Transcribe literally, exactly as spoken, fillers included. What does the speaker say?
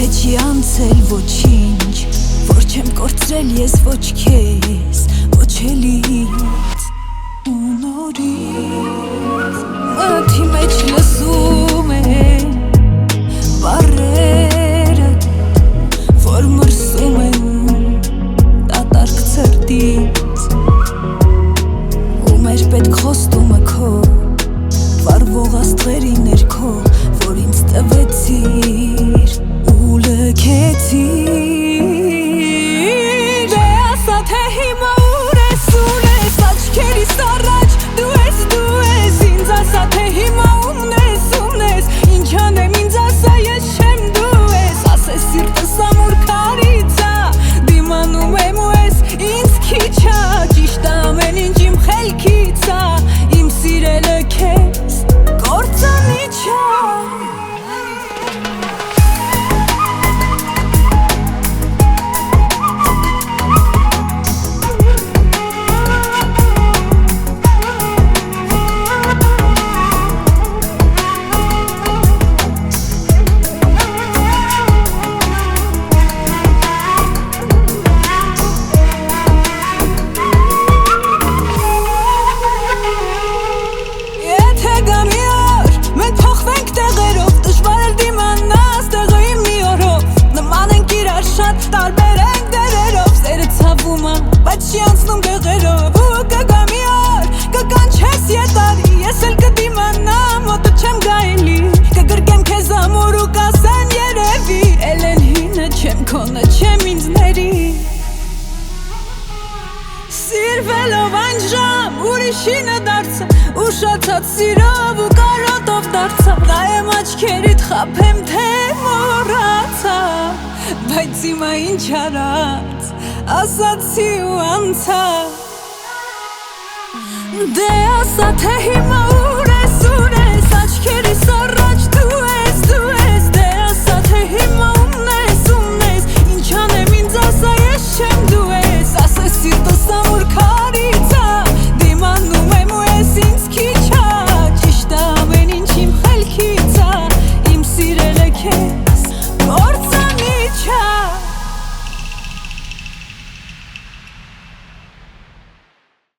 Թե չի անցել ոչինչ, որ չեմ կորցրել ես ոչ քեզ, ոչ էլից ու նորից մթի մեջ լսում եմ բառերը, որ մրսում են դատարկ ցրտից ու մեր պետք խոստումը քո վառվող աստղերի ներքո, որ ինձ տվեցիր ու լքեցիր Դե ասա թե հիմա ուր ես, ուր ես աչքերիս առաջ դու ես, դու ես Ինձ ասա թե հիմա ումն ես, ումն ես Ինչ անեմ ինձ ասա ես չեմ դու ես Ասես սիրտս ամուր քարից ա Դիմանում եմ ու ես ինձ քիչ ա Ճիշտ ամեն ինչ իմ խելքից ա Իմ սիրելը քեզ կործանիչ ա Տարբեր ենք դերերով, սերը ցավում ա, բայց չի անցնում դեղերով Ու կգա մի օր, կկանչես ետարի, ես էլ կդիմանամ, մոտը չեմ գայելի Կգրկեմ քեզ ամուր ու կասեն երևի, էլ են հինը չեմ քոնը, չեմ ինձների Սիրվելով այն ժամ, ուրիշինը դարձա, ուշացած սիրով ու կարոտով դարձա Նայեմ աչքերիդ խափեմ, թե մոռացա Բայց հիմա ինչ արած, ասացի ու անցա Դե ասա թե հիմա ուր ես, ուր ես, աչքերիս առ